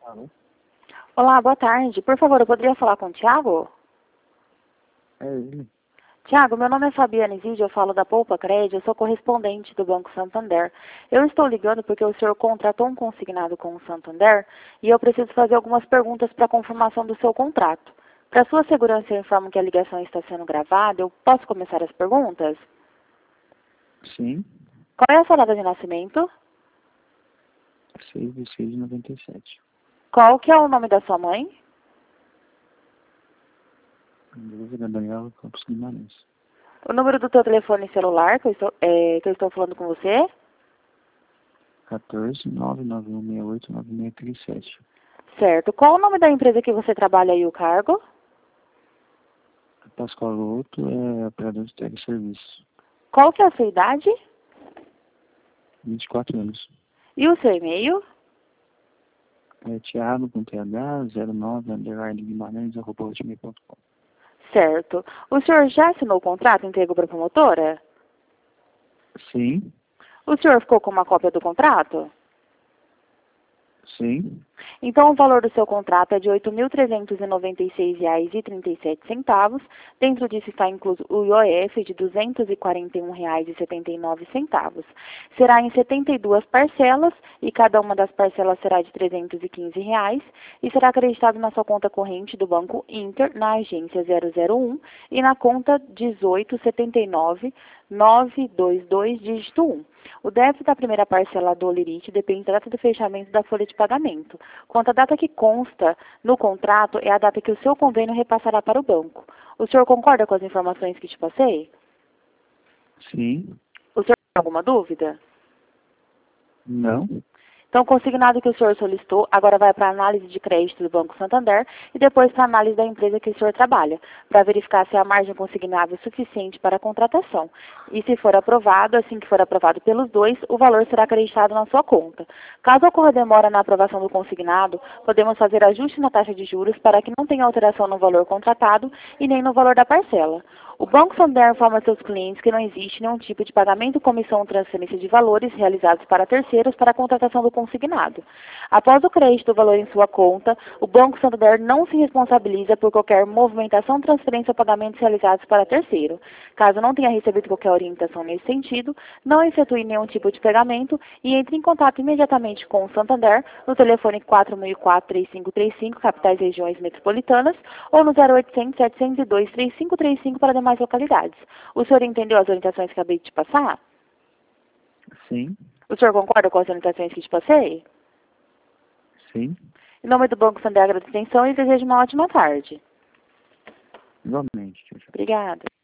Alô? Olá, boa tarde. Por favor, eu poderia falar com o Thiago? É ele. Thiago, meu nome é Fabiane Zide, eu falo da Poupa Crédito, eu sou correspondente do Banco Santander. Eu estou ligando porque o senhor contratou um consignado com o Santander e eu preciso fazer algumas perguntas para confirmação do seu contrato. Para sua segurança, eu informo que a ligação está sendo gravada. Eu posso começar as perguntas? Sim. Qual é a sua data de nascimento? 6/6/97. Qual que é o nome da sua mãe? Dúvida, Daniel Campos Guimarães. O número do teu telefone celular que eu estou falando com você? 14 991689637. Certo. Qual o nome da empresa que você trabalha e o cargo? Pascoal Otto é operador de teleserviço. Qual que é a sua idade? 24 anos. E o seu e-mail? É Thiago.th09_Guimarães@hotmail.com. Certo. O senhor já assinou o contrato entregue para a promotora? Sim. O senhor ficou com uma cópia do contrato? Sim. Então, o valor do seu contrato é de R$ 8.396,37. Dentro disso está incluso o IOF de R$ 241,79. Será em 72 parcelas e cada uma das parcelas será de R$ 315 e será acreditado na sua conta corrente do Banco Inter, na agência 001 e na conta 1879922, dígito 1. O débito da primeira parcela do Olerite depende da data do fechamento da folha de pagamento. Quanto à data que consta no contrato, é a data que o seu convênio repassará para o banco. O senhor concorda com as informações que te passei? Sim. O senhor tem alguma dúvida? Não. Então, o consignado que o senhor solicitou agora vai para a análise de crédito do Banco Santander e depois para a análise da empresa que o senhor trabalha, para verificar se a margem consignável é suficiente para a contratação. E se for aprovado, assim que for aprovado pelos dois, o valor será acreditado na sua conta. Caso ocorra demora na aprovação do consignado, podemos fazer ajuste na taxa de juros para que não tenha alteração no valor contratado e nem no valor da parcela. O Banco Santander informa seus clientes que não existe nenhum tipo de pagamento, comissão ou transferência de valores realizados para terceiros para a contratação do consignado. Após o crédito do valor em sua conta, o Banco Santander não se responsabiliza por qualquer movimentação, transferência ou pagamentos realizados para terceiro. Caso não tenha recebido qualquer orientação nesse sentido, não efetue nenhum tipo de pagamento e entre em contato imediatamente com o Santander no telefone 4004-3535, capitais e regiões metropolitanas, ou no 0800-702-3535 para demais localidades. O senhor entendeu as orientações que acabei de te passar? Sim. O senhor concorda com as orientações que te passei? Sim. Em nome do Banco Santander, agradeço a atenção e desejo uma ótima tarde. Igualmente. Tchau, tchau. Obrigada.